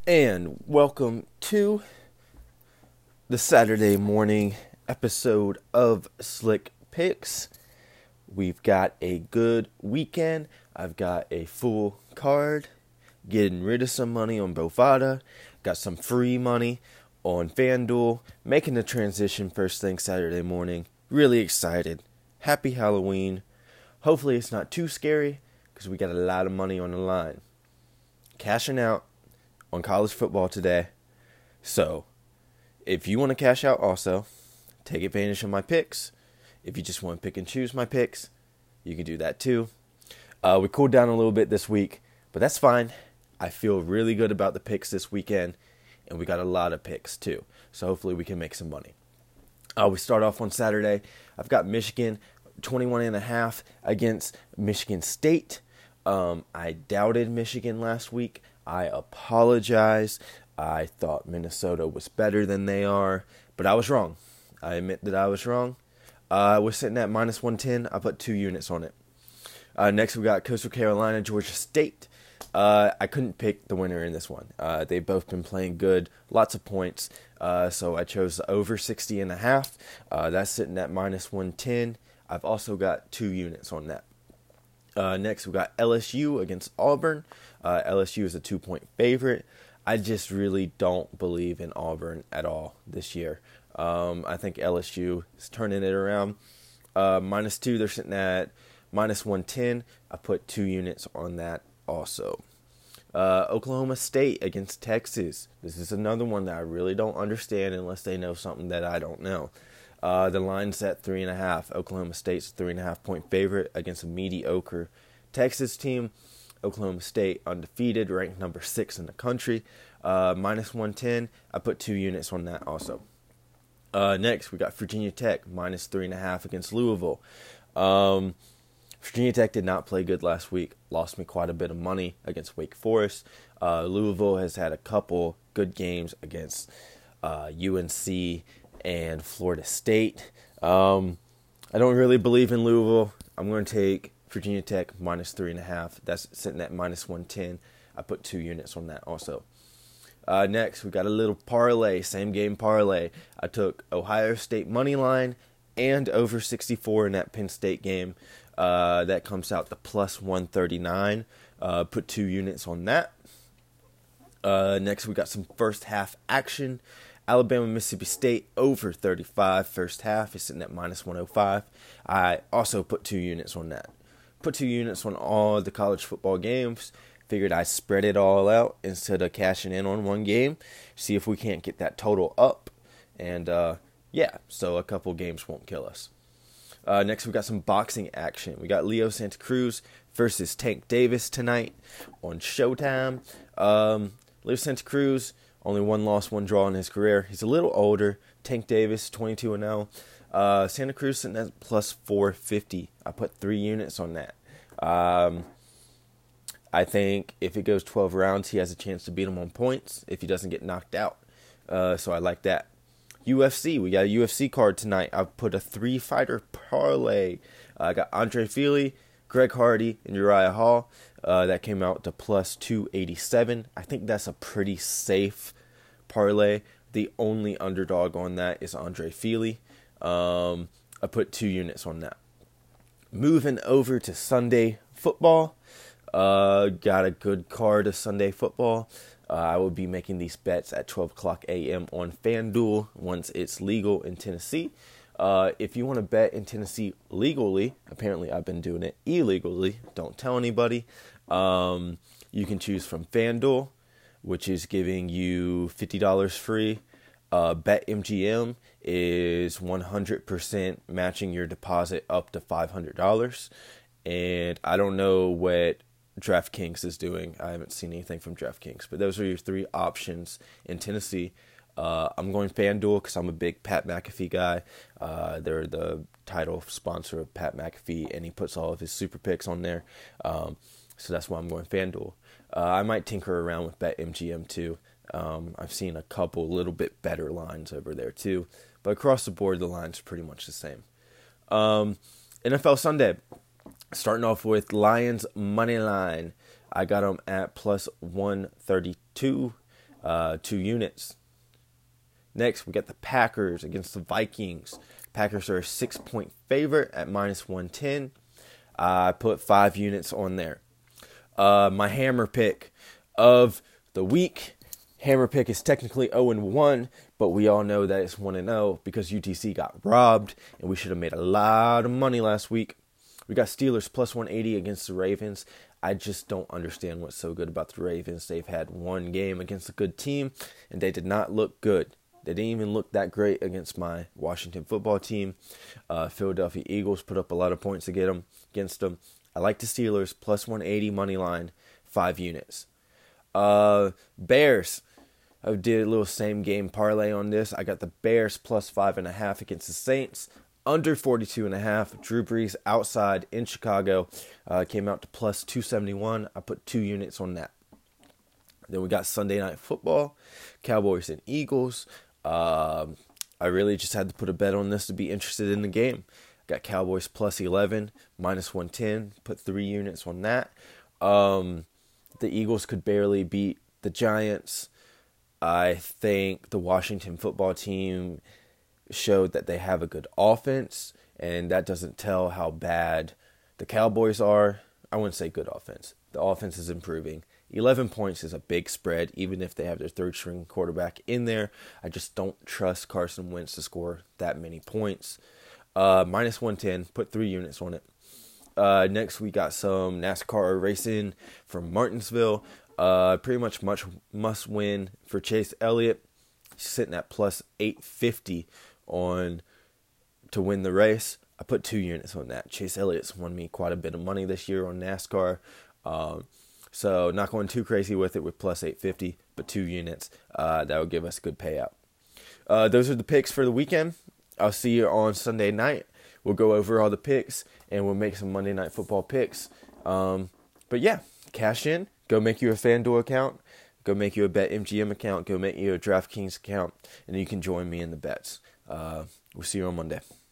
And welcome to the Saturday morning episode of Slick Picks. We've got a good weekend. I've got a full card, getting rid of some money on Bovada, got some free money on FanDuel, making the transition first thing Saturday morning. Really excited. Happy Halloween. Hopefully it's not too scary because we got a lot of money on the line. Cashing out on college football today. So, if you want to cash out also, take advantage of my picks. If you just want to pick and choose my picks, you can do that too. We cooled down a little bit this week, but that's fine. I feel really good about the picks this weekend, and we got a lot of picks too. So hopefully we can make some money. We start off on Saturday. I've got Michigan 21.5 against Michigan State. I doubted Michigan last week. I apologize. I thought Minnesota was better than they are, but I was wrong. I admit that I was wrong. We're sitting at minus 110. I put 2 units on it. Next, we got Coastal Carolina, Georgia State. I couldn't pick the winner in this one. They've both been playing good, lots of points. So I chose over 60.5. That's sitting at minus 110. I've also got 2 units on that. Next, we got LSU against Auburn. LSU is a 2-point favorite. I just really don't believe in Auburn at all this year. I think LSU is turning it around. Minus 2, they're sitting at minus 110. I put 2 units on that also. Oklahoma State against Texas. This is another one that I really don't understand unless they know something that I don't know. The line's at 3.5. Oklahoma State's 3.5-point favorite against a mediocre Texas team. Oklahoma State undefeated, ranked number 6 in the country. Minus 110. I put 2 units on that also. Next, we got Virginia Tech minus 3.5 against Louisville. Virginia Tech did not play good last week. Lost me quite a bit of money against Wake Forest. Louisville has had a couple good games against UNC and Florida State. I don't really believe in Louisville. I'm going to take Virginia Tech minus 3.5. That's sitting at minus 110. I put 2 units on that also. Next, we got a little parlay, same game parlay. I took Ohio State money line and over 64 in that Penn State game. That comes out to plus 139. Put 2 units on that. Next, we got some first half action. Alabama, Mississippi State over 35 first half is sitting at minus 105. I also put 2 units on that. Put 2 units on all the college football games. Figured I'd spread it all out instead of cashing in on one game. See if we can't get that total up. And so a couple games won't kill us. Next, we got some boxing action. We got Leo Santa Cruz versus Tank Davis tonight on Showtime. Leo Santa Cruz, only 1 loss, 1 draw in his career. He's a little older. Tank Davis, 22-0. Santa Cruz sitting at plus 450. I put 3 units on that. I think if it goes 12 rounds, he has a chance to beat him on points if he doesn't get knocked out. So I like that. UFC, we got a UFC card tonight. I put a 3-fighter parlay. I got Andre Fili, Greg Hardy, and Uriah Hall. That came out to plus 287. I think that's a pretty safe parlay. The only underdog on that is Andre Fili. I put 2 units on that. Moving over to Sunday football. Got a good card of Sunday football. I will be making these bets at 12 o'clock a.m. on FanDuel once it's legal in Tennessee. If you want to bet in Tennessee legally, apparently I've been doing it illegally. Don't tell anybody. You can choose from FanDuel, which is giving you $50 free. BetMGM is 100% matching your deposit up to $500. And I don't know what DraftKings is doing. I haven't seen anything from DraftKings, but those are your 3 options in Tennessee. I'm going FanDuel because I'm a big Pat McAfee guy. They're the title sponsor of Pat McAfee, and he puts all of his super picks on there. So that's why I'm going FanDuel. I might tinker around with BetMGM too. I've seen a couple little bit better lines over there too, but across the board, the line's pretty much the same. NFL Sunday, starting off with Lions money line. I got them at plus 132. 2 units. Next, we got the Packers against the Vikings. Packers are a 6-point favorite at -110. I put 5 units on there. My hammer pick of the week. Hammer pick is technically 0-1, but we all know that it's 1-0 because UTC got robbed, and we should have made a lot of money last week. We got Steelers +180 against the Ravens. I just don't understand what's so good about the Ravens. They've had one game against a good team, and they did not look good. They didn't even look that great against my Washington football team. Philadelphia Eagles put up a lot of points against them. I like the Steelers +180 money line, 5 units. Bears. I did a little same game parlay on this. I got the Bears +5.5 against the Saints. Under 42.5. Drew Brees outside in Chicago came out to +271. I put 2 units on that. Then we got Sunday Night Football, Cowboys and Eagles. I really just had to put a bet on this to be interested in the game. Got Cowboys +11, -110. Put 3 units on that. The Eagles could barely beat the Giants. I think the Washington football team showed that they have a good offense, and that doesn't tell how bad the Cowboys are. I wouldn't say good offense. The offense is improving. 11 points is a big spread, even if they have their third-string quarterback in there. I just don't trust Carson Wentz to score that many points. -110, put 3 units on it. Next, we got some NASCAR racing from Martinsville. Pretty much must win for Chase Elliott. He's sitting at +850 to win the race. I put 2 units on that. Chase Elliott's won me quite a bit of money this year on NASCAR. So not going too crazy with it with +850, but 2 units. That would give us a good payout. Those are the picks for the weekend. I'll see you on Sunday night. We'll go over all the picks, and we'll make some Monday Night Football picks. But yeah, cash in. Go make you a FanDuel account. Go make you a BetMGM account. Go make you a DraftKings account. And you can join me in the bets. We'll see you on Monday.